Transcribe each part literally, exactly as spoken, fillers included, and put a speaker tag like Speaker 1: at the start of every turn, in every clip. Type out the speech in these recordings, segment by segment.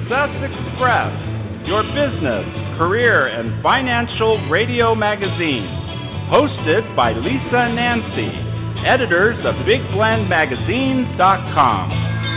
Speaker 1: Success Express, your business, career, and financial radio magazine. Hosted by Lisa and Nancy, editors of big blend magazine dot com.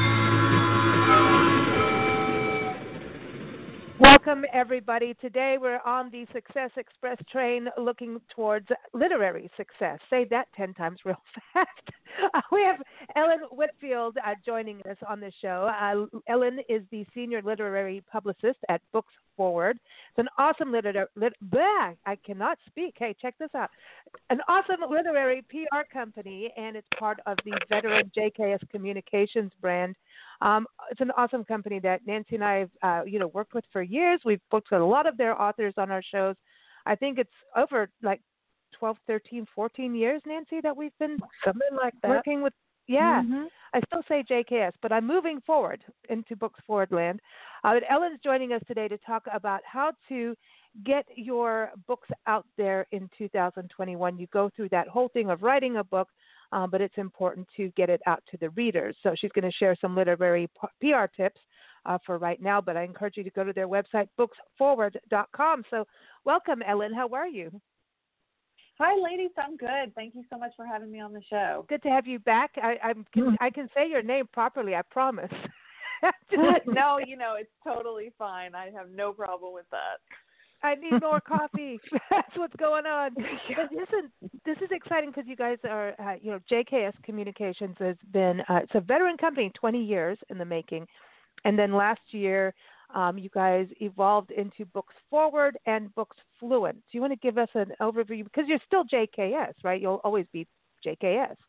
Speaker 2: Welcome, everybody. Today we're on the Success Express train looking towards literary success. Say that ten times real fast. Uh, we have Ellen Whitfield uh, joining us on the show. Uh, Ellen is the senior literary publicist at Books Forward. It's an awesome literary, lit, blah, I cannot speak. Hey, check this out. An awesome literary P R company, and it's part of the veteran J K S Communications brand. Um, it's an awesome company that Nancy and I have, uh, you know, worked with for years. We've booked a lot of their authors on our shows. I think it's over like twelve, thirteen, fourteen years, Nancy, that we've been
Speaker 3: something like that.
Speaker 2: Working with, yeah.
Speaker 3: Mm-hmm.
Speaker 2: I still say J K S, but I'm moving forward into Books Forward land. Uh, Ellen's joining us today to talk about how to get your books out there in two thousand twenty-one. You go through that whole thing of writing a book, uh, but it's important to get it out to the readers. So she's going to share some literary P R tips uh, for right now, but I encourage you to go to their website, books forward dot com. So welcome, Ellen. How are you?
Speaker 3: Hi, ladies. I'm good. Thank you so much for having me on the show.
Speaker 2: Good to have you back. I, I can I can say your name properly. I promise.
Speaker 3: No, you know, it's totally fine. I have no problem with that.
Speaker 2: I need more coffee. That's what's going on. But listen, this is exciting because you guys are, uh, you know, J K S Communications has been, uh, it's a veteran company, twenty years in the making. And then last year, um, you guys evolved into Books Forward and Books Fluent. Do you want to give us an overview? Because you're still J K S, right? You'll always be J K S.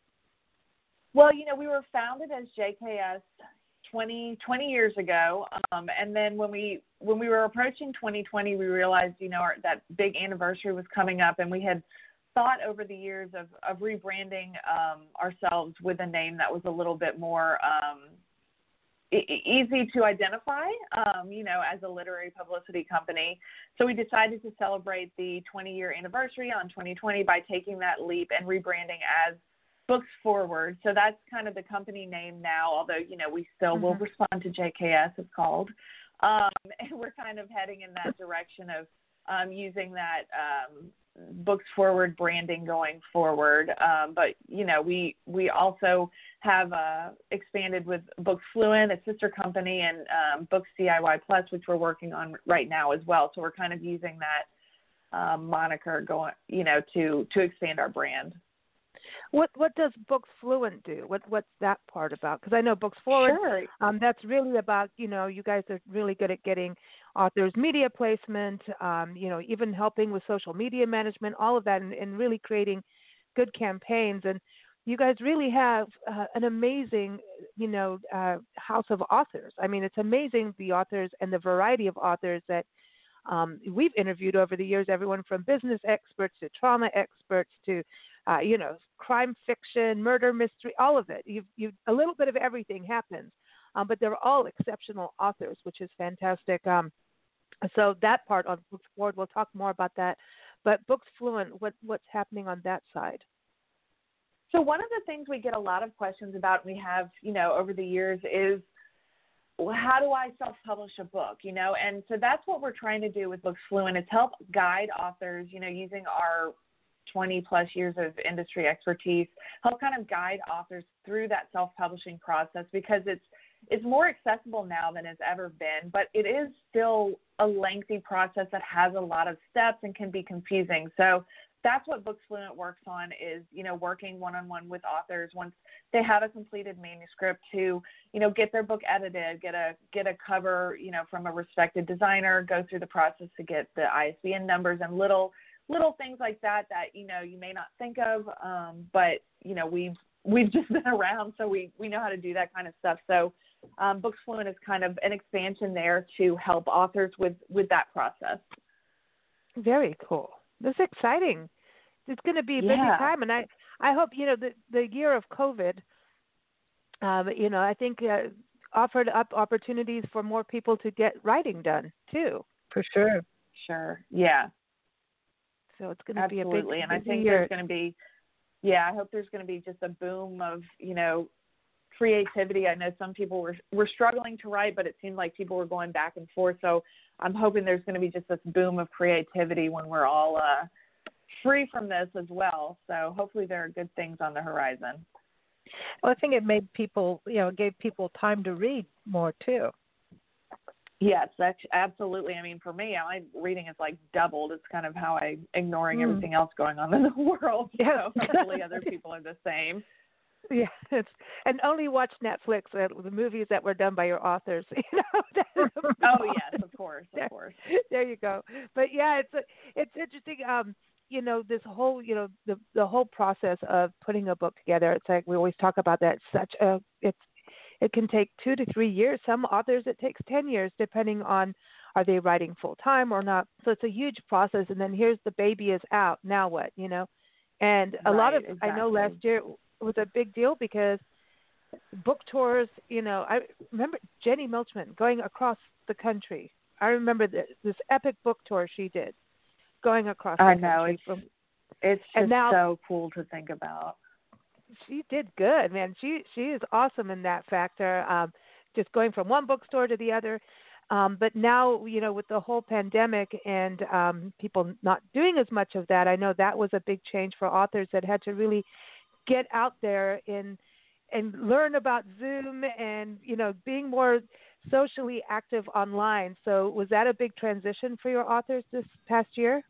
Speaker 3: Well, you know, we were founded as J K S twenty, twenty years ago. Um, and then when we when we were approaching twenty twenty, we realized, you know, our, that big anniversary was coming up, and we had thought over the years of, of rebranding um, ourselves with a name that was a little bit more um, e- easy to identify, um, you know, as a literary publicity company. So we decided to celebrate the twenty-year anniversary on twenty twenty by taking that leap and rebranding as Books Forward. So that's kind of the company name now, although, you know, we still mm-hmm. will respond to J K S, it's called. Um, and we're kind of heading in that direction of um, using that um, Books Forward branding going forward. Um, but, you know, we we also have uh, expanded with Books Fluent, a sister company, and um, Books D I Y Plus, which we're working on right now as well. So we're kind of using that um, moniker going, you know, to to expand our brand.
Speaker 2: What what does Books Fluent do? What what's that part about? Because I know Books Forward,
Speaker 3: sure.
Speaker 2: um, that's really about, you know, you guys are really good at getting authors media placement, um, you know, even helping with social media management, all of that, and, and really creating good campaigns. And you guys really have uh, an amazing, you know, uh, house of authors. I mean, it's amazing the authors and the variety of authors that um, we've interviewed over the years, everyone from business experts to trauma experts to Uh, you know, crime fiction, murder mystery, all of it. You've, you've a little bit of everything happens, um, but they're all exceptional authors, which is fantastic. Um, so that part on Books Forward, we'll talk more about that. But Books Fluent, what what's happening on that side?
Speaker 3: So one of the things we get a lot of questions about, and we have, you know, over the years is, well, how do I self-publish a book, you know? And so that's what we're trying to do with Books Fluent, is help guide authors, you know, using our twenty plus years of industry expertise, help kind of guide authors through that self-publishing process, because it's it's more accessible now than it's ever been, but it is still a lengthy process that has a lot of steps and can be confusing. So that's what Books Fluent works on, is, you know, working one-on-one with authors once they have a completed manuscript to, you know, get their book edited, get a get a cover, you know, from a respected designer, go through the process to get the I S B N numbers and little little things like that that, you know, you may not think of, um, but, you know, we've we've just been around, so we, we know how to do that kind of stuff. So um, Books Fluent is kind of an expansion there to help authors with, with that process.
Speaker 2: Very cool. This is exciting. It's going to be a busy
Speaker 3: yeah.
Speaker 2: time, and I, I hope, you know, the, the year of COVID, um, you know, I think uh, offered up opportunities for more people to get writing done, too.
Speaker 3: For sure. Sure, yeah.
Speaker 2: So it's going to
Speaker 3: Absolutely.
Speaker 2: be a big,
Speaker 3: and I think
Speaker 2: year.
Speaker 3: there's going to be, yeah, I hope there's going to be just a boom of, you know, creativity. I know some people were were struggling to write, but it seemed like people were going back and forth. So I'm hoping there's going to be just this boom of creativity when we're all uh, free from this as well. So hopefully there are good things on the horizon.
Speaker 4: Well, I think it made people, you know, gave people time to read more too.
Speaker 3: Yes, that's absolutely. I mean, for me, my reading is like doubled. It's kind of how I ignoring mm. everything else going on in the world.
Speaker 4: Yeah.
Speaker 3: So hopefully other people are the same.
Speaker 2: Yeah, it's, and only watch Netflix, uh, the movies that were done by your authors. You know.
Speaker 3: Oh yes, of course, of
Speaker 2: there,
Speaker 3: course.
Speaker 2: There you go. But yeah, it's a, it's interesting. Um, you know, this whole, you know, the the whole process of putting a book together. It's like we always talk about that. It's such a, it's, it can take two to three years. Some authors it takes ten years, depending on are they writing full time or not. So it's a huge process. And then here's the baby is out. Now what? You know, and a
Speaker 3: right,
Speaker 2: lot of
Speaker 3: exactly.
Speaker 2: I know last year was a big deal because book tours, you know, I remember Jenny Milchman going across the country. I remember this, this epic book tour she did going across the
Speaker 3: I
Speaker 2: country.
Speaker 3: know, it's,
Speaker 2: from,
Speaker 3: it's just
Speaker 2: now,
Speaker 3: so cool to think about.
Speaker 2: She did good, man. She she is awesome in that factor, um, just going from one bookstore to the other. Um, but now, you know, with the whole pandemic and um, people not doing as much of that, I know that was a big change for authors that had to really get out there and and learn about Zoom and, you know, being more socially active online. So was that a big transition for your authors this past year?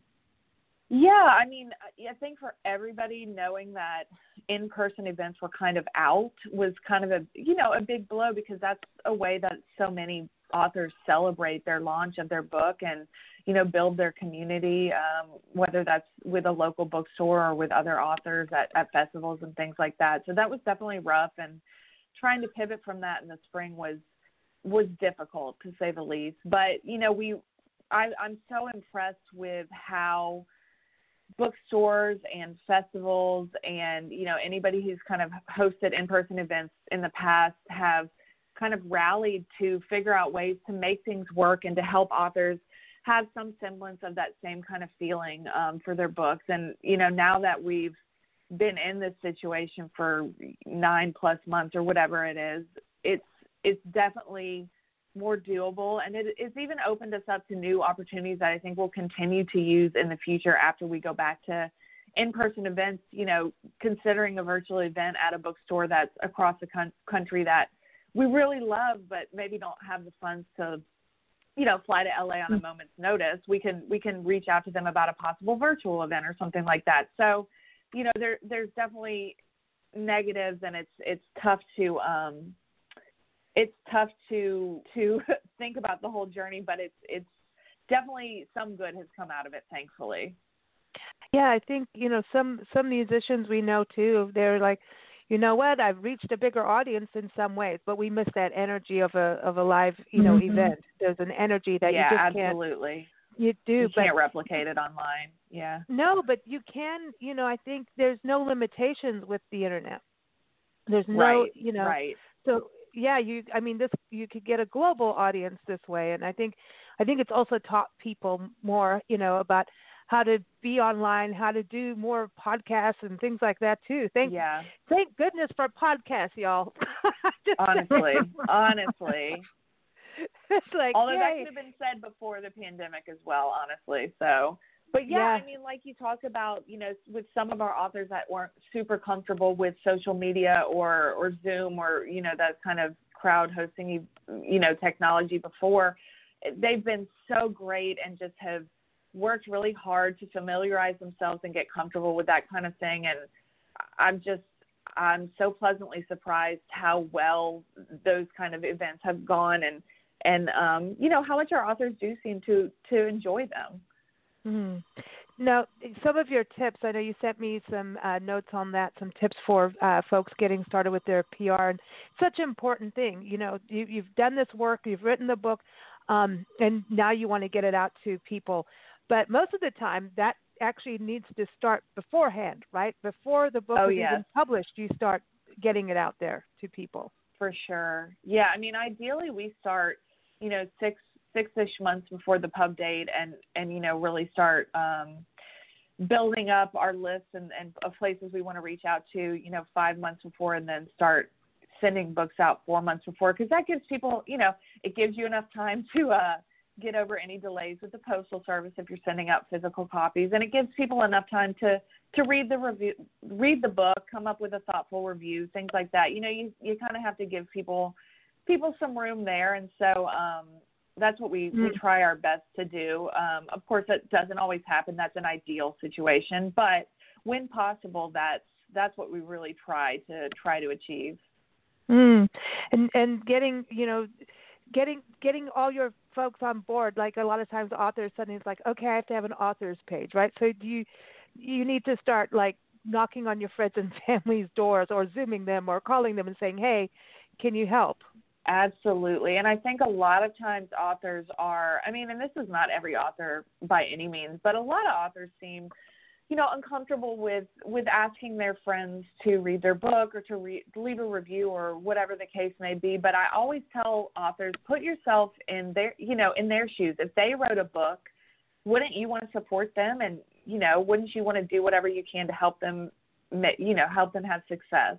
Speaker 3: Yeah, I mean, I think for everybody, knowing that in-person events were kind of out was kind of a, you know, a big blow, because that's a way that so many authors celebrate their launch of their book and, you know, build their community, um, whether that's with a local bookstore or with other authors at, at festivals and things like that. So that was definitely rough, and trying to pivot from that in the spring was was difficult, to say the least. But, you know, we I, I'm so impressed with how bookstores and festivals and, you know, anybody who's kind of hosted in-person events in the past have kind of rallied to figure out ways to make things work and to help authors have some semblance of that same kind of feeling um, for their books. And, you know, now that we've been in this situation for nine plus months or whatever it is, it's, it's definitely more doable, and it, it's even opened us up to new opportunities that I think we'll continue to use in the future after we go back to in-person events. You know, considering a virtual event at a bookstore that's across the con- country that we really love, but maybe don't have the funds to, you know, fly to L A on a moment's notice, we can we can reach out to them about a possible virtual event or something like that. So, you know, there there's definitely negatives, and it's it's tough to um, it's tough to to think about the whole journey, but it's it's definitely some good has come out of it, thankfully.
Speaker 2: Yeah, I think, you know, some some musicians we know too, they're like, you know what, I've reached a bigger audience in some ways, but we miss that energy of a of a live, you know, mm-hmm. event. There's an energy that
Speaker 3: yeah,
Speaker 2: you just can't.
Speaker 3: absolutely.
Speaker 2: You do,
Speaker 3: you
Speaker 2: but
Speaker 3: can't replicate it online. Yeah.
Speaker 2: No, but you can. You know, I think there's no limitations with the internet. There's no,
Speaker 3: right,
Speaker 2: you know.
Speaker 3: Right.
Speaker 2: So yeah, you. I mean, this you could get a global audience this way, and I think, I think it's also taught people more, you know, about how to be online, how to do more podcasts and things like that too. Thank,
Speaker 3: yeah.
Speaker 2: thank goodness for podcasts, y'all.
Speaker 3: honestly, honestly.
Speaker 2: It's like,
Speaker 3: although
Speaker 2: yay.
Speaker 3: that could have been said before the pandemic as well, honestly. So, but yeah,
Speaker 2: yeah,
Speaker 3: I mean, like you talked about, you know, with some of our authors that weren't super comfortable with social media or, or Zoom or, you know, that kind of crowd hosting, you know, technology before, they've been so great and just have worked really hard to familiarize themselves and get comfortable with that kind of thing. And I'm just, I'm so pleasantly surprised how well those kind of events have gone, and, and um, you know, how much our authors do seem to, to enjoy them.
Speaker 2: Mm-hmm. Now, some of your tips, I know you sent me some uh, notes on that, some tips for uh, folks getting started with their P R. And such an important thing. You know, you, you've done this work, you've written the book, um, and now you want to get it out to people. But most of the time, that actually needs to start beforehand, right? Before the book
Speaker 3: oh,
Speaker 2: is
Speaker 3: yes.
Speaker 2: even published, you start getting it out there to people.
Speaker 3: For sure. Yeah, I mean, ideally we start, you know, six, six-ish months before the pub date and, and you know, really start um, building up our list and, and of places we want to reach out to, you know, five months before, and then start sending books out four months before, because that gives people, you know, it gives you enough time to uh, get over any delays with the Postal Service if you're sending out physical copies, and it gives people enough time to, to read the review, read the book, come up with a thoughtful review, things like that. You know, you, you kind of have to give people people some room there, and so um, that's what we, mm. we try our best to do. Um, of course, that doesn't always happen. That's an ideal situation, but when possible, that's that's what we really try to try to achieve.
Speaker 2: Mm. And and getting you know, getting getting all your folks on board. Like a lot of times, authors suddenly it's like, okay, I have to have an author's page, right? So do you you need to start like knocking on your friends and family's doors, or Zooming them, or calling them and saying, hey, can you help?
Speaker 3: Absolutely. And I think a lot of times authors are, I mean, and this is not every author by any means, but a lot of authors seem, you know, uncomfortable with, with asking their friends to read their book or to re- leave a review or whatever the case may be. But I always tell authors, put yourself in their, you know, in their shoes. If they wrote a book, wouldn't you want to support them? And, you know, wouldn't you want to do whatever you can to help them, you know, help them have success?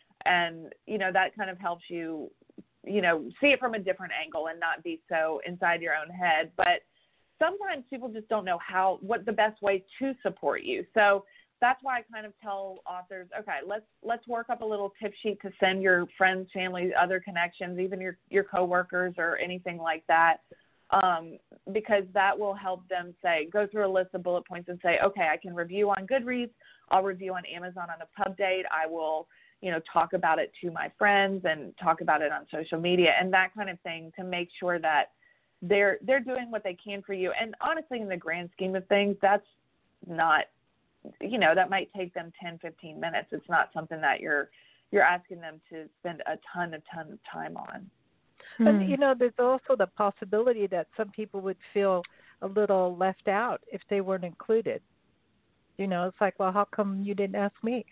Speaker 3: And, you know, that kind of helps you, you know, see it from a different angle and not be so inside your own head. But sometimes people just don't know how, what the best way to support you. So that's why I kind of tell authors, okay, let's, let's work up a little tip sheet to send your friends, family, other connections, even your, your coworkers or anything like that. Um, because that will help them say, go through a list of bullet points and say, okay, I can review on Goodreads. I'll review on Amazon on a pub date. I will, you know, talk about it to my friends and talk about it on social media and that kind of thing to make sure that they're, they're doing what they can for you. And honestly, in the grand scheme of things, that's not, you know, that might take them ten, fifteen minutes. It's not something that you're, you're asking them to spend a ton, a ton of time on.
Speaker 4: But, you know, there's also the possibility that some people would feel a little left out if they weren't included. You know, it's like, well, how come you didn't ask me?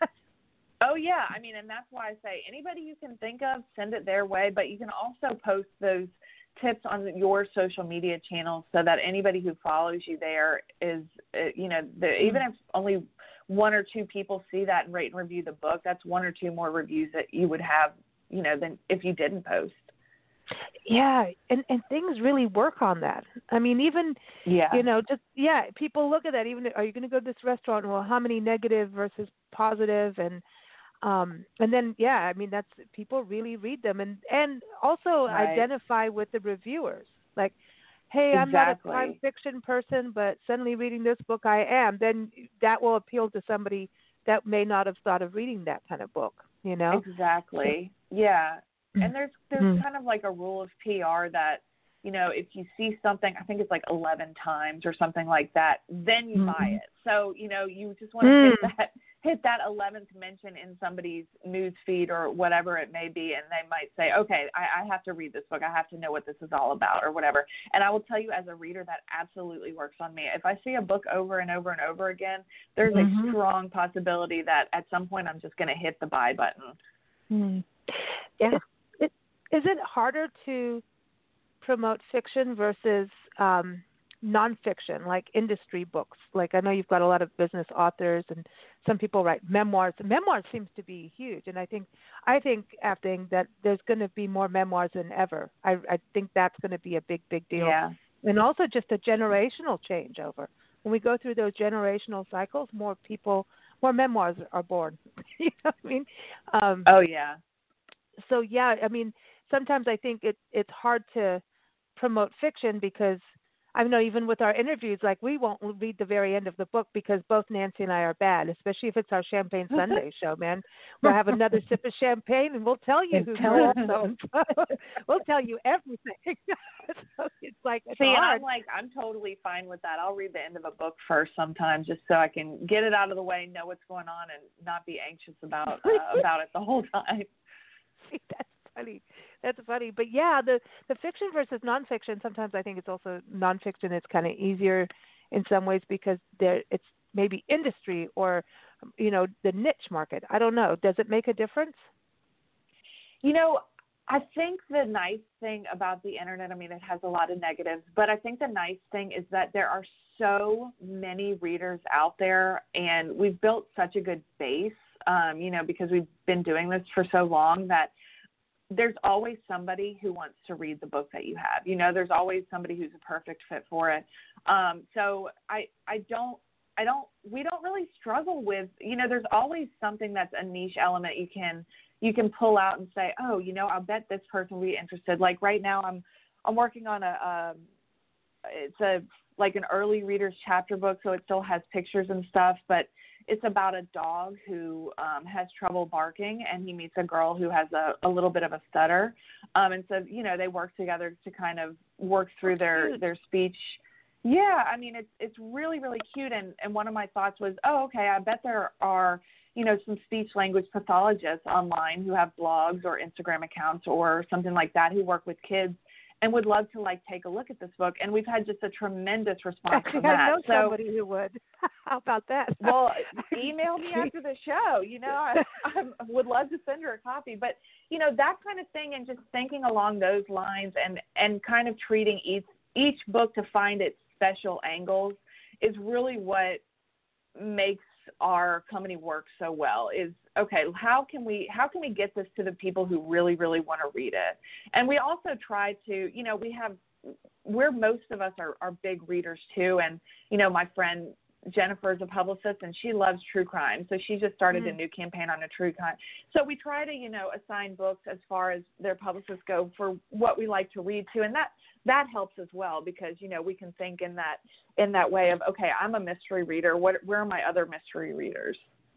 Speaker 3: Oh, yeah. I mean, and that's why I say anybody you can think of, send it their way. But you can also post those tips on your social media channels so that anybody who follows you there is, you know, the, mm-hmm. even if only one or two people see that and rate and review the book, that's one or two more reviews that you would have, you know, than if you didn't post.
Speaker 2: Yeah, and, and things really work on that. I mean, even,
Speaker 3: yeah.
Speaker 2: you know, just, yeah, people look at that. Even, are you going to go to this restaurant? Well, how many negative versus positive? And, um, and then, yeah, I mean, that's, people really read them. And, and also
Speaker 3: right.
Speaker 2: identify with the reviewers. Like, hey,
Speaker 3: exactly.
Speaker 2: I'm not a crime fiction person, but suddenly reading this book, I am. Then that will appeal to somebody that may not have thought of reading that kind of book, you know?
Speaker 3: Exactly. Yeah. And there's there's
Speaker 2: mm.
Speaker 3: kind of like a rule of P R that, you know, if you see something, I think it's like eleven times or something like that, then you mm-hmm. buy it. So, you know, you just want to mm. hit that hit that eleventh mention in somebody's news feed or whatever it may be, and they might say, okay, I, I have to read this book. I have to know what this is all about or whatever. And I will tell you as a reader, that absolutely works on me. If I see a book over and over and over again, there's mm-hmm. a strong possibility that at some point I'm just going to hit the buy button.
Speaker 2: Mm. Yeah. Is it harder to promote fiction versus um, nonfiction, like industry books? Like I know you've got a lot of business authors, and some people write memoirs. Memoirs seems to be huge, and I think I think acting that there's going to be more memoirs than ever. I, I think that's going to be a big, big deal.
Speaker 3: Yeah.
Speaker 2: And also just a generational changeover. When we go through those generational cycles, more people, more memoirs are born. You know what I mean? Um,
Speaker 3: oh yeah.
Speaker 2: So yeah, I mean. Sometimes I think it, it's hard to promote fiction because I know even with our interviews, like we won't read the very end of the book because both Nancy and I are bad, especially if it's our Champagne Sunday show, man. We'll have another sip of champagne and we'll tell you who's so We'll tell you everything. So it's like, it's
Speaker 3: See,
Speaker 2: hard.
Speaker 3: I'm like, I'm totally fine with that. I'll read the end of a book first sometimes just so I can get it out of the way, know what's going on, and not be anxious about uh, about it the whole time.
Speaker 2: See, that's funny. That's funny. But yeah, the, the fiction versus nonfiction, sometimes I think it's also nonfiction. It's kind of easier in some ways because there it's maybe industry or, you know, the niche market. I don't know. Does it make a difference?
Speaker 3: You know, I think the nice thing about the internet, I mean, it has a lot of negatives, but I think the nice thing is that there are so many readers out there and we've built such a good base um, you know, because we've been doing this for so long, that there's always somebody who wants to read the book that you have. You know, there's always somebody who's a perfect fit for it. Um, so I, I don't, I don't, we don't really struggle with, you know, there's always something that's a niche element you can, you can pull out and say, oh, you know, I'll bet this person will be interested. Like right now I'm, I'm working on a, um, it's a, like an early reader's chapter book. So it still has pictures and stuff, but it's about a dog who um, has trouble barking, and he meets a girl who has a, a little bit of a stutter. Um, and so, you know, they work together to kind of work through their, their speech. Yeah, I mean, it's it's really, really cute. And, and one of my thoughts was, oh, okay, I bet there are, you know, some speech language pathologists online who have blogs or Instagram accounts or something like that who work with kids and would love to, like, take a look at this book. And we've had just a tremendous response
Speaker 2: Actually,
Speaker 3: from that.
Speaker 2: I know
Speaker 3: so,
Speaker 2: somebody who would. How about that?
Speaker 3: Well, email me after the show. You know, I, I would love to send her a copy. But, you know, that kind of thing, and just thinking along those lines and, and kind of treating each, each book to find its special angles is really what makes our company work so well. Is, okay, how can we how can we get this to the people who really, really want to read it? And we also try to, you know, we have, we're, most of us are, are big readers too. And, you know, my friend Jennifer is a publicist and she loves true crime. So she just started mm-hmm. a new campaign on a true crime. So we try to, you know, assign books as far as their publicists go for what we like to read to. And that, that helps as well, because, you know, we can think in that, in that way of, okay, I'm a mystery reader. What, where are my other mystery readers?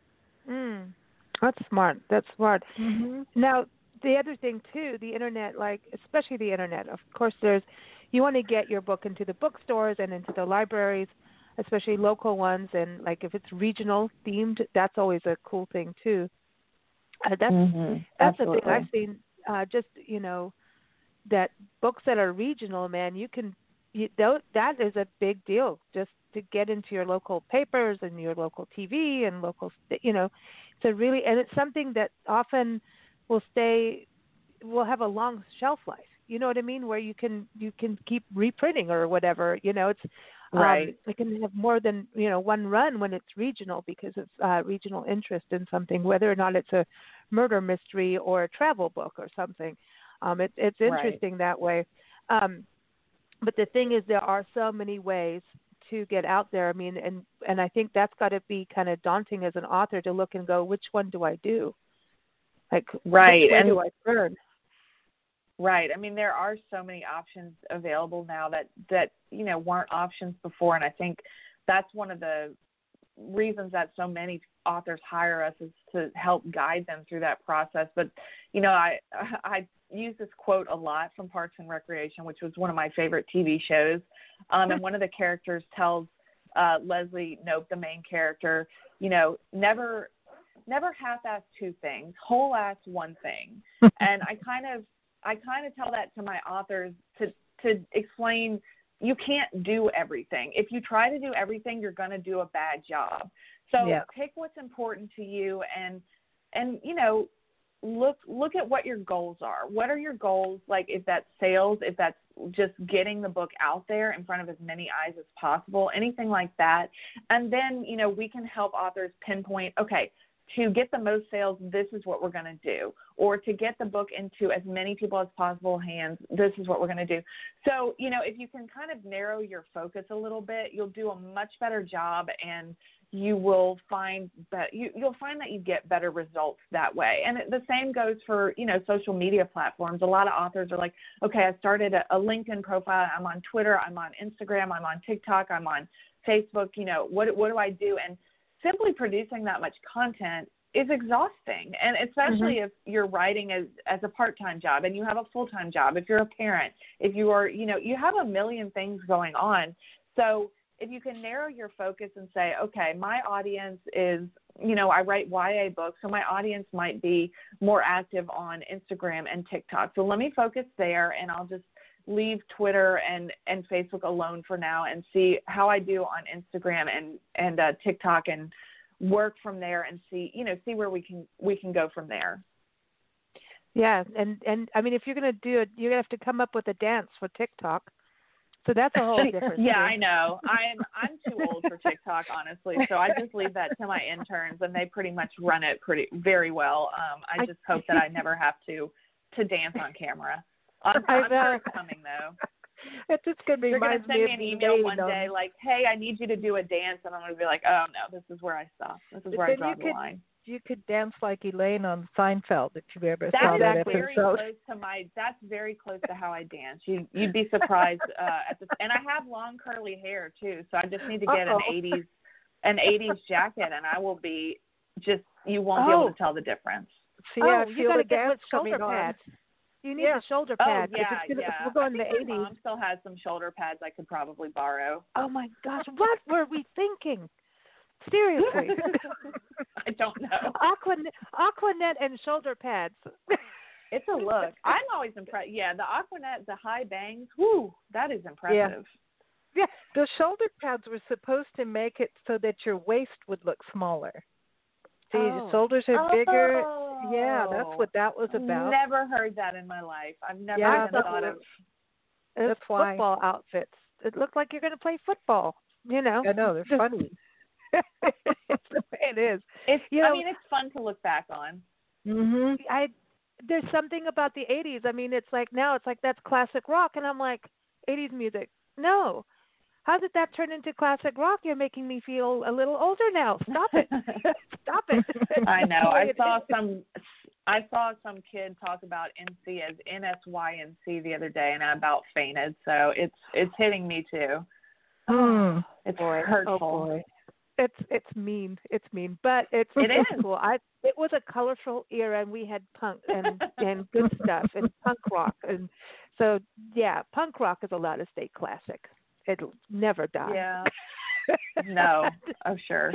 Speaker 2: Mm. That's smart. That's smart.
Speaker 3: Mm-hmm.
Speaker 2: Now, the other thing too, the internet, like especially the internet, of course, there's, you want to get your book into the bookstores and into the libraries, especially local ones. And like if it's regional themed, that's always a cool thing too. Uh, that's
Speaker 3: mm-hmm.
Speaker 2: that's the thing I've seen. Uh, just you know, that books that are regional, man, you can, you, that is a big deal. Just to get into your local papers and your local T V and local, you know, it's a really, and it's something that often will stay, will have a long shelf life. You know what I mean? Where you can, you can keep reprinting or whatever, you know, it's,
Speaker 3: right.
Speaker 2: Um, it can have more than, you know, one run when it's regional, because it's uh, regional interest in something, whether or not it's a murder mystery or a travel book or something. Um, it, it's interesting
Speaker 3: right.
Speaker 2: that way. Um, but the thing is, there are so many ways to get out there. I mean, and, and I think that's got to be kind of daunting as an author to look and go, which one do I do? Like,
Speaker 3: right.
Speaker 2: which way
Speaker 3: and
Speaker 2: do I turn?
Speaker 3: Right. I mean, there are so many options available now that, that, you know, weren't options before. And I think that's one of the reasons that so many authors hire us, is to help guide them through that process. But, you know, I, I use this quote a lot from Parks and Recreation, which was one of my favorite T V shows. Um, and one of the characters tells uh, Leslie Knope, the main character, you know, never, never half-ass two things, whole-ass one thing. And I kind of, I kind of tell that to my authors to, to explain, you can't do everything. If you try to do everything, you're going to do a bad job. So
Speaker 2: yeah.
Speaker 3: pick what's important to you, and, and, you know, look, look at what your goals are. What are your goals? Like, if that's sales, if that's just getting the book out there in front of as many eyes as possible, anything like that. And then, you know, we can help authors pinpoint, okay, to get the most sales, this is what we're going to do. Or to get the book into as many people as possible hands, this is what we're going to do. So, you know, if you can kind of narrow your focus a little bit, you'll do a much better job, and you will find that you, you'll find that you get better results that way. And the same goes for, you know, social media platforms. A lot of authors are like, okay, I started a, a LinkedIn profile. I'm on Twitter. I'm on Instagram. I'm on TikTok. I'm on Facebook. You know, what, what do I do? And simply producing that much content is exhausting. And especially mm-hmm. if you're writing as, as a part-time job and you have a full-time job, if you're a parent, if you are, you know, you have a million things going on. So if you can narrow your focus and say, okay, my audience is, you know, I write Y A books, so my audience might be more active on Instagram and TikTok. So let me focus there, and I'll just leave Twitter and, and Facebook alone for now, and see how I do on Instagram and, and uh, TikTok, and work from there, and see, you know, see where we can, we can go from there.
Speaker 2: Yeah. And, and I mean, if you're going to do it, you're going to have to come up with a dance for TikTok. So that's a whole different
Speaker 3: Yeah,
Speaker 2: thing.
Speaker 3: I know. I'm I'm too old for TikTok, honestly. So I just leave that to my interns, and they pretty much run it pretty very well. Um, I just hope that I never have to to dance on camera. I'm, I'm sure it's coming though.
Speaker 4: It's just going to
Speaker 3: You're going
Speaker 4: remind
Speaker 3: to send
Speaker 4: me
Speaker 3: me
Speaker 4: of
Speaker 3: an email one
Speaker 4: on...
Speaker 3: day like, "Hey, I need you to do a dance," and I'm going to be like, "Oh no, this is where I stop. This is where I draw the
Speaker 4: could,
Speaker 3: line."
Speaker 4: You could dance like Elaine on Seinfeld if you ever
Speaker 3: that
Speaker 4: saw
Speaker 3: is
Speaker 4: that
Speaker 3: very
Speaker 4: episode.
Speaker 3: close to my. That's very close to how I dance. You you'd be surprised uh, at the. And I have long curly hair too, so I just need to get
Speaker 4: Uh-oh.
Speaker 3: an eighties an eighties jacket, and I will be just. You won't
Speaker 2: oh.
Speaker 3: be able to tell the difference.
Speaker 4: See,
Speaker 2: oh,
Speaker 4: I
Speaker 2: you
Speaker 4: feel
Speaker 2: got to
Speaker 4: the
Speaker 2: get
Speaker 4: dance
Speaker 2: with shoulder
Speaker 4: coming on.
Speaker 2: pads. You need
Speaker 4: Yeah.
Speaker 2: the shoulder
Speaker 3: Oh
Speaker 2: pads.
Speaker 3: yeah,
Speaker 2: Gonna,
Speaker 3: yeah.
Speaker 2: We're going
Speaker 3: I
Speaker 2: to
Speaker 3: think
Speaker 2: the
Speaker 3: my
Speaker 2: eighties.
Speaker 3: mom still has some shoulder pads I could probably borrow.
Speaker 2: Oh my gosh, what were we thinking? Seriously.
Speaker 3: I don't know.
Speaker 2: Aquanet, Aquanet and shoulder pads.
Speaker 3: It's a look. I'm always impressed. Yeah, the Aquanet, the high bangs, whoo, that is impressive.
Speaker 4: Yeah, the shoulder pads were supposed to make it so that your waist would look smaller. See,
Speaker 2: Oh.
Speaker 4: your shoulders are bigger.
Speaker 3: Oh.
Speaker 4: Yeah, that's what that was about.
Speaker 3: Never heard that in my life. I've never
Speaker 4: Yeah,
Speaker 3: even
Speaker 4: that's
Speaker 3: thought of.
Speaker 2: It's
Speaker 4: That's why.
Speaker 2: football outfits. It looked like you're going to play football. You know.
Speaker 4: I know, they're funny.
Speaker 2: It is.
Speaker 3: It's.
Speaker 2: You
Speaker 3: I
Speaker 2: know-
Speaker 3: mean, it's fun to look back on.
Speaker 4: Mhm.
Speaker 2: I there's something about the eighties. I mean, it's like now it's like that's classic rock, and I'm like, eighties music. No, how did that turn into classic rock? You're making me feel a little older now. Stop it. Stop it.
Speaker 3: I know.
Speaker 2: That's the way
Speaker 3: I
Speaker 2: it
Speaker 3: saw
Speaker 2: is.
Speaker 3: some. I saw some kid talk about N C as N S Y N C the other day, and I about fainted. So it's it's hitting me too.
Speaker 4: Hmm.
Speaker 3: It's
Speaker 2: Boy.
Speaker 3: hurtful.
Speaker 2: Oh boy. It's it's mean. It's mean, but it's
Speaker 3: It
Speaker 2: it's
Speaker 3: is.
Speaker 2: cool. I it was a colorful era, and we had punk and and good stuff and punk rock, and so yeah, punk rock is allowed to stay classic. It'll never die.
Speaker 3: Yeah. No. Oh, sure.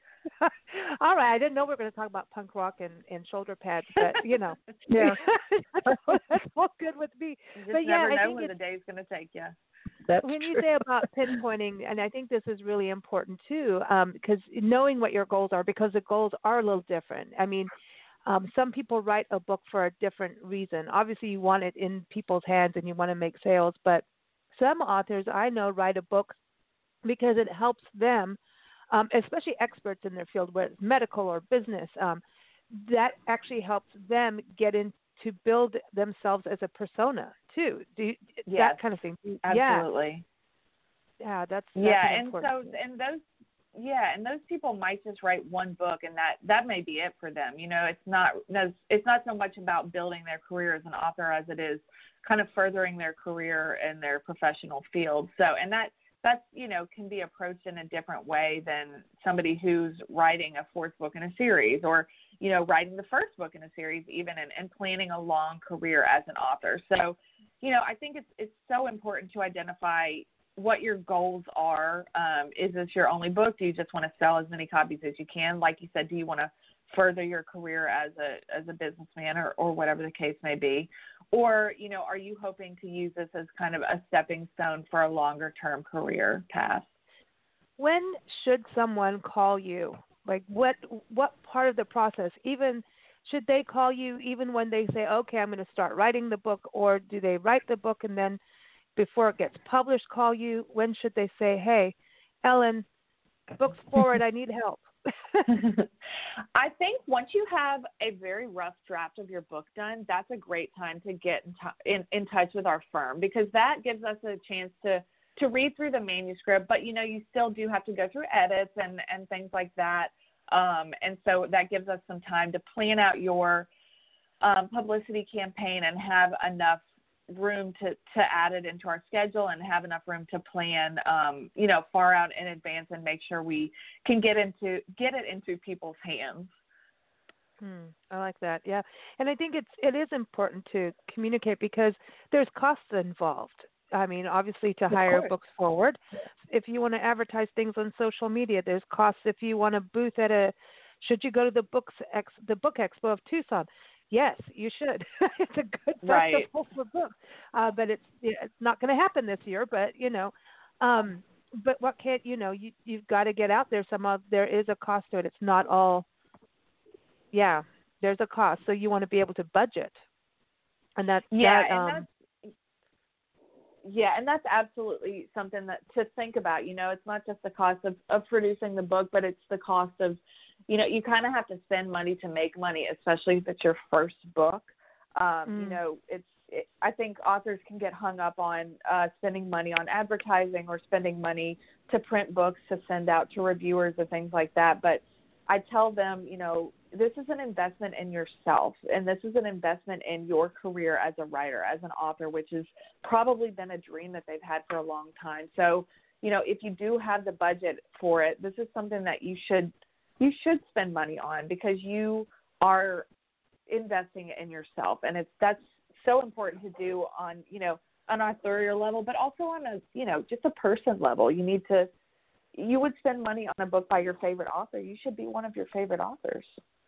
Speaker 2: All right, I didn't know we were going to talk about punk rock and, and shoulder pads, but you know,
Speaker 4: Yeah.
Speaker 2: that's, that's all good with me.
Speaker 3: You just
Speaker 2: But yeah,
Speaker 3: never
Speaker 2: I
Speaker 3: know
Speaker 2: think
Speaker 3: when
Speaker 2: it's-
Speaker 3: the day's going to take you.
Speaker 4: That's
Speaker 2: when you
Speaker 4: true.
Speaker 2: say about pinpointing, and I think this is really important too, um, because knowing what your goals are, because the goals are a little different. I mean, um, some people write a book for a different reason. Obviously, you want it in people's hands and you want to make sales, but some authors I know write a book because it helps them, um, especially experts in their field, whether it's medical or business. Um, that actually helps them get in to build themselves as a persona too. Do you,
Speaker 3: Yes,
Speaker 2: that kind of thing? Do you- Yeah.
Speaker 3: Absolutely.
Speaker 2: Yeah, that's, that's
Speaker 3: Yeah,
Speaker 2: an
Speaker 3: and
Speaker 2: important
Speaker 3: so
Speaker 2: thing.
Speaker 3: and those yeah, and those people might just write one book, and that that may be it for them. You know, it's not it's not so much about building their career as an author as it is kind of furthering their career in their professional field. So, and that that's you know can be approached in a different way than somebody who's writing a fourth book in a series, or you know writing the first book in a series even, and, and planning a long career as an author. So, you know, I think it's it's so important to identify what your goals are. Um, is this your only book? Do you just want to sell as many copies as you can? Like you said, do you want to further your career as a as a businessman, or, or whatever the case may be? Or, you know, are you hoping to use this as kind of a stepping stone for a longer term career path?
Speaker 2: When should someone call you? Like what what part of the process? Even should they call you even when they say, okay, I'm going to start writing the book, or do they write the book and then before it gets published call you? When should they say, hey, Ellen, book's forward, I need help?
Speaker 3: I think once you have a very rough draft of your book done, that's a great time to get in, t- in, in touch with our firm, because that gives us a chance to, to read through the manuscript. But, you know, you still do have to go through edits and, and things like that. Um, and so that gives us some time to plan out your um, publicity campaign and have enough room to, to add it into our schedule, and have enough room to plan, um, you know, far out in advance, and make sure we can get into get it into people's hands.
Speaker 2: Hmm, I like that. Yeah, and I think it's it is important to communicate because there's costs involved. I mean, obviously, to
Speaker 4: Of
Speaker 2: hire
Speaker 4: course.
Speaker 2: books forward. If you want to advertise things on social media, there's costs. If you want a booth at a, should you go to the books ex, the book expo of Tucson? Yes, you should. It's a good
Speaker 3: Right.
Speaker 2: festival for books, uh, but it's it's not going to happen this year. But you know, um, but what can't you know? You you've got to get out there. Some of there is a cost to it. It's not all. Yeah, there's a cost. So you want to be able to budget, and that
Speaker 3: Yeah,
Speaker 2: that,
Speaker 3: and
Speaker 2: um,
Speaker 3: that's Yeah, and that's absolutely something that to think about. You know, it's not just the cost of, of producing the book, but it's the cost of, you know, you kind of have to spend money to make money, especially if it's your first book. Um, mm. You know, it's. It, I think authors can get hung up on uh, spending money on advertising or spending money to print books to send out to reviewers or things like that. But I tell them, you know, this is an investment in yourself, and this is an investment in your career as a writer, as an author, which has probably been a dream that they've had for a long time. So, you know, if you do have the budget for it, this is something that you should you should spend money on, because you are investing in yourself, and it's that's so important to do on, you know, an authorial level, but also on a, you know, just a person level. You need to, you would spend money on a book by your favorite author. You should be one of your favorite authors.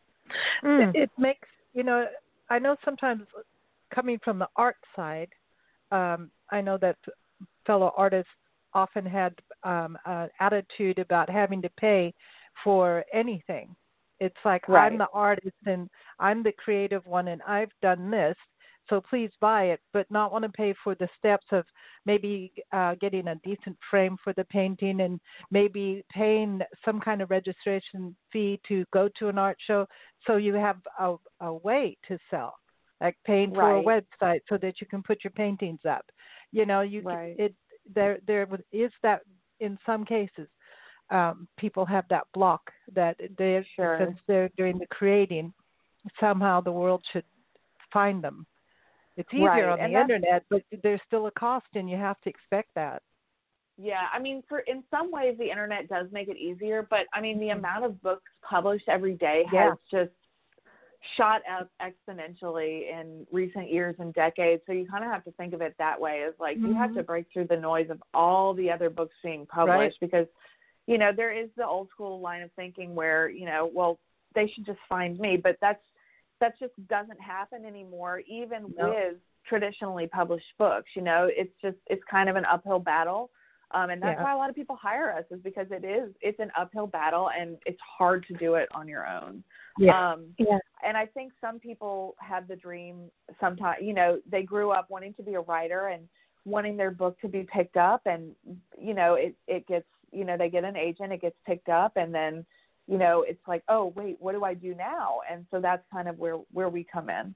Speaker 4: Mm. It, it makes, you know, I know sometimes coming from the art side, um, I know that fellow artists often had um, an attitude about having to pay for anything. It's like, right. I'm the artist and I'm the creative one and I've done this, so please buy it, but not want to pay for the steps of maybe uh, getting a decent frame for the painting and maybe paying some kind of registration fee to go to an art show, so you have a, a way to sell, like paying for right. a website so that you can put your paintings up. You know, you right. it there there is that in some cases. Um, people have that block that they,
Speaker 3: sure.
Speaker 4: since they're doing the creating, somehow the world should find them. It's easier
Speaker 3: right.
Speaker 4: on
Speaker 3: and
Speaker 4: the internet, but there's still a cost, and you have to expect that.
Speaker 3: Yeah, I mean, for in some ways, the internet does make it easier, but I mean, the amount of books published every day has
Speaker 4: yeah.
Speaker 3: just shot up exponentially in recent years and decades. So you kind of have to think of it that way, as like mm-hmm. you have to break through the noise of all the other books being published
Speaker 4: right.
Speaker 3: because, you know, there is the old school line of thinking where, you know, well, they should just find me, but that's that just doesn't happen anymore, even no. with traditionally published books. You know, it's just, it's kind of an uphill battle. Um, and that's
Speaker 4: yeah.
Speaker 3: why a lot of people hire us, is because it is, it's an uphill battle and it's hard to do it on your own.
Speaker 4: Yeah.
Speaker 3: Um,
Speaker 4: yeah.
Speaker 3: And I think some people have the dream sometimes, you know, they grew up wanting to be a writer and wanting their book to be picked up, and, you know, it, it gets, you know, they get an agent, it gets picked up, and then, you know, it's like, oh, wait, what do I do now? And so that's kind of where, where we come in.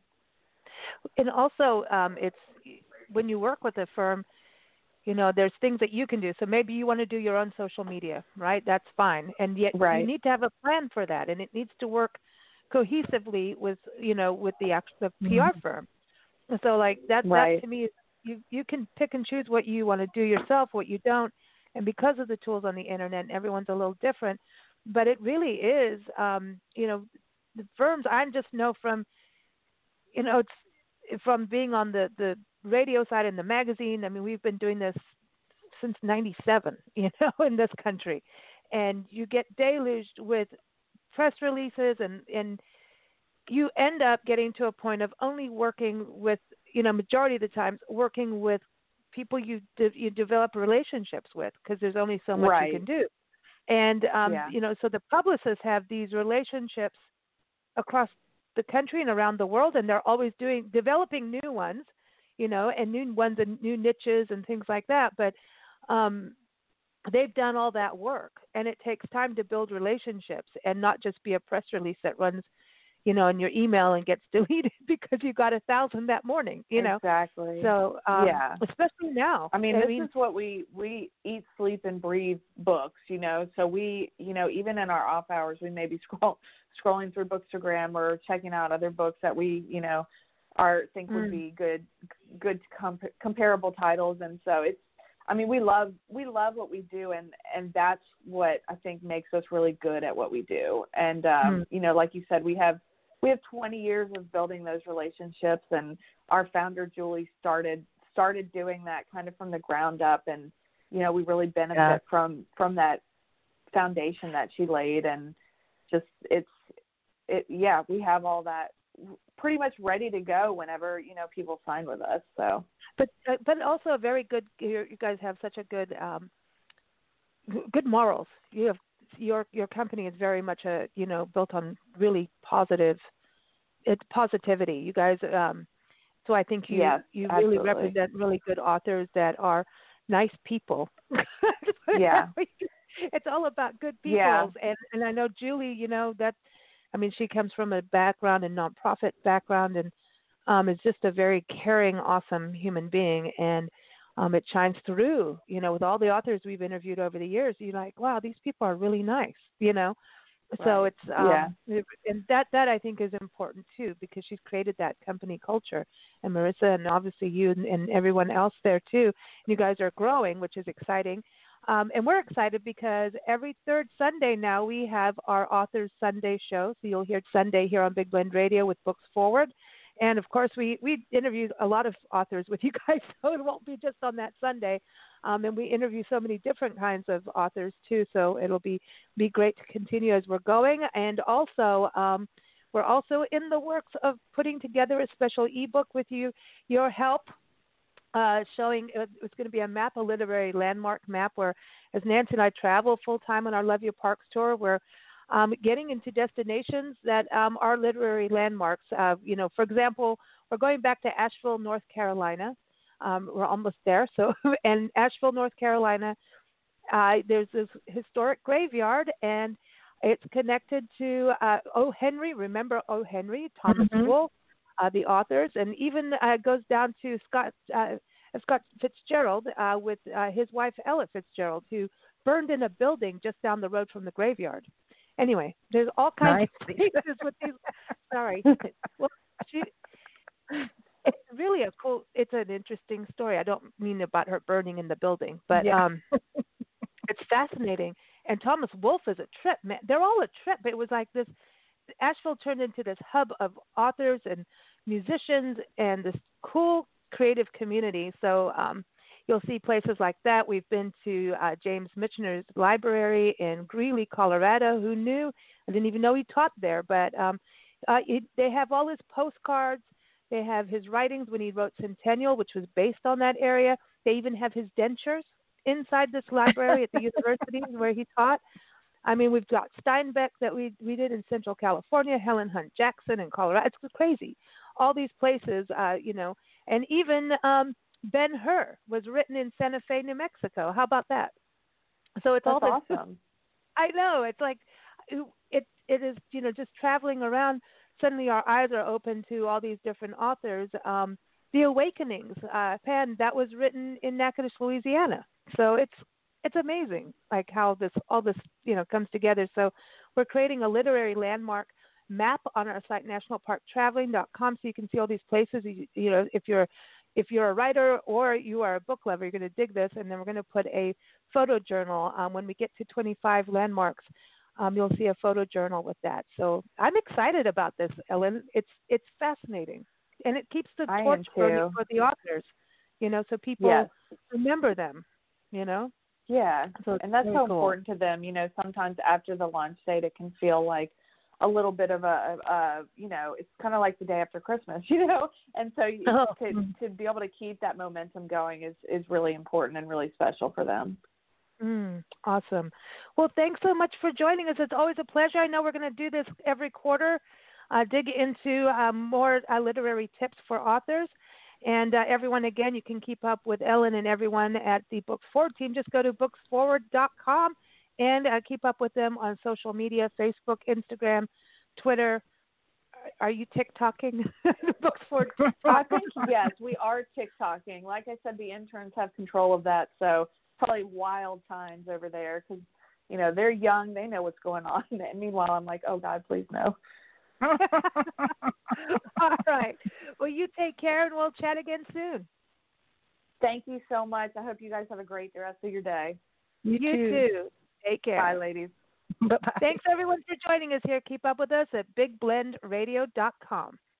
Speaker 2: And also, um, it's when you work with a firm, you know, there's things that you can do. So maybe you want to do your own social media, right? That's fine. And yet
Speaker 3: right.
Speaker 2: you need to have a plan for that. And it needs to work cohesively with, you know, with the actual P R mm-hmm. firm. So like that,
Speaker 3: right.
Speaker 2: that to me, is you, you can pick and choose what you want to do yourself, what you don't. And because of the tools on the internet, everyone's a little different. But it really is, um, you know, the firms, I just know from, you know, it's from being on the, the radio side and the magazine. I mean, we've been doing this since ninety-seven, you know, in this country. And you get deluged with press releases, and, and you end up getting to a point of only working with, you know, majority of the times working with people you de- you develop relationships with, because there's only so much
Speaker 3: right.
Speaker 2: you can do. And, um,
Speaker 3: yeah.
Speaker 2: you know, so the publicists have these relationships across the country and around the world, and they're always doing, developing new ones, you know, and new ones and new niches and things like that. But um, they've done all that work, and it takes time to build relationships and not just be a press release that runs, you know, in your email and gets deleted because you got a thousand that morning, you know.
Speaker 3: Exactly.
Speaker 2: So, um,
Speaker 3: yeah.
Speaker 2: especially now.
Speaker 3: I mean,
Speaker 2: I
Speaker 3: this
Speaker 2: mean,
Speaker 3: is what we, we eat, sleep, and breathe books, you know. So we, you know, even in our off hours, we may be scroll, scrolling through Bookstagram or checking out other books that we, you know, are think mm. would be good, good comp- comparable titles. And so it's, I mean, we love, we love what we do, and, and that's what I think makes us really good at what we do. And, um, mm. you know, like you said, we have, we have twenty years of building those relationships, and our founder, Julie, started, started doing that kind of from the ground up. And, you know, we really benefit yeah. from, from that foundation that she laid. And just, it's, it, yeah, we have all that pretty much ready to go whenever, you know, people sign with us. So,
Speaker 2: but, uh, but also a very good, you guys have such a good, um, good morals. You have, your, your company is very much a, you know, built on really positive, it's positivity. You guys, um, So I think you
Speaker 3: Yes,
Speaker 2: you really
Speaker 3: absolutely.
Speaker 2: represent really good authors that are nice people.
Speaker 3: Yeah.
Speaker 2: It's all about good people.
Speaker 3: Yeah.
Speaker 2: And and I know Julie, you know, that I mean she comes from a background and nonprofit background and um is just a very caring, awesome human being, and um it shines through, you know, with all the authors we've interviewed over the years. You're like, wow, these people are really nice, you know. So
Speaker 3: Right.
Speaker 2: it's
Speaker 3: Yeah.
Speaker 2: um and that that I think is important too, because she's created that company culture, and Marissa and obviously you and, and everyone else there too. You guys are growing, which is exciting. Um, and we're excited because every third Sunday now we have our Authors Sunday show. So you'll hear Sunday here on Big Blend Radio with Books Forward. And of course, we, we interview a lot of authors with you guys, so it won't be just on that Sunday. Um, and we interview so many different kinds of authors too, so it'll be, be great to continue as we're going. And also, um, we're also in the works of putting together a special ebook with you, your help. Uh, showing uh, it's going to be a map, a literary landmark map, where as Nancy and I travel full time on our Love Your Parks tour, we're um, getting into destinations that um, are literary landmarks. Uh, you know, for example, we're going back to Asheville, North Carolina. Um, we're almost there. So, and Asheville, North Carolina, uh, there's this historic graveyard, and it's connected to uh, O. Henry. Remember O. Henry, Thomas
Speaker 4: Mm-hmm.
Speaker 2: Wolfe. Uh, the authors, and even uh, goes down to Scott uh, Scott Fitzgerald uh, with uh, his wife Ella Fitzgerald, who burned in a building just down the road from the graveyard. Anyway, there's all kinds
Speaker 4: Nice.
Speaker 2: of places with these. Sorry, well, she. It's really a cool. It's an interesting story. I don't mean about her burning in the building, but
Speaker 4: Yeah.
Speaker 2: um, it's fascinating. And Thomas Wolfe is a trip, man. They're all a trip. It was like this. Asheville turned into this hub of authors and musicians and this cool creative community. So um, you'll see places like that. We've been to uh, James Michener's library in Greeley, Colorado. Who knew? I didn't even know he taught there. But um, uh, it, they have all his postcards. They have his writings when he wrote Centennial, which was based on that area. They even have his dentures inside this library at the university where he taught. I mean, we've got Steinbeck that we we did in Central California, Helen Hunt Jackson in Colorado. It's crazy. All these places, uh, you know, and even um, Ben-Hur was written in Santa Fe, New Mexico. How about that? So it's
Speaker 3: That's
Speaker 2: all this.
Speaker 3: awesome.
Speaker 2: I know. It's like it it is, you know, just traveling around. Suddenly our eyes are open to all these different authors. Um, the Awakenings, uh, Pan, that was written in Natchitoches, Louisiana. So it's It's amazing, like how this all this you know comes together. So we're creating a literary landmark map on our site, national park traveling dot com, so you can see all these places. You, you know, if you're if you're a writer or you are a book lover, you're going to dig this. And then we're going to put a photo journal um, when we get to twenty-five landmarks. Um, you'll see a photo journal with that. So I'm excited about this, Ellen. It's it's fascinating, and it keeps the
Speaker 3: I
Speaker 2: torch
Speaker 3: am
Speaker 2: burning
Speaker 3: too.
Speaker 2: for the authors. You know, so people
Speaker 3: Yes.
Speaker 2: remember them. You know.
Speaker 3: Yeah,
Speaker 2: So it's
Speaker 3: and that's
Speaker 2: really
Speaker 3: so
Speaker 2: cool.
Speaker 3: important to them. You know, sometimes after the launch date, it can feel like a little bit of a, a you know, it's kind of like the day after Christmas, you know. And so you,
Speaker 2: Oh.
Speaker 3: to to be able to keep that momentum going is is really important and really special for them.
Speaker 2: Mm, awesome. Well, thanks so much for joining us. It's always a pleasure. I know we're going to do this every quarter, uh, dig into um, more uh, literary tips for authors. And uh, everyone, again, you can keep up with Ellen and everyone at the Books Forward team. Just go to books forward dot com and uh, keep up with them on social media, Facebook, Instagram, Twitter. Are you TikToking? Books Forward.
Speaker 3: I think, yes, we are TikToking. Like I said, the interns have control of that, so probably wild times over there because, you know, they're young. They know what's going on. And meanwhile, I'm like, oh, God, please no.
Speaker 2: All right. Well, you take care, and we'll chat again soon.
Speaker 3: Thank you so much. I hope you guys have a great rest of your day.
Speaker 2: You, you too. too. Take care.
Speaker 3: Bye, ladies.
Speaker 2: Bye-bye. Thanks, everyone, for joining us here. Keep up with us at big blend radio dot com.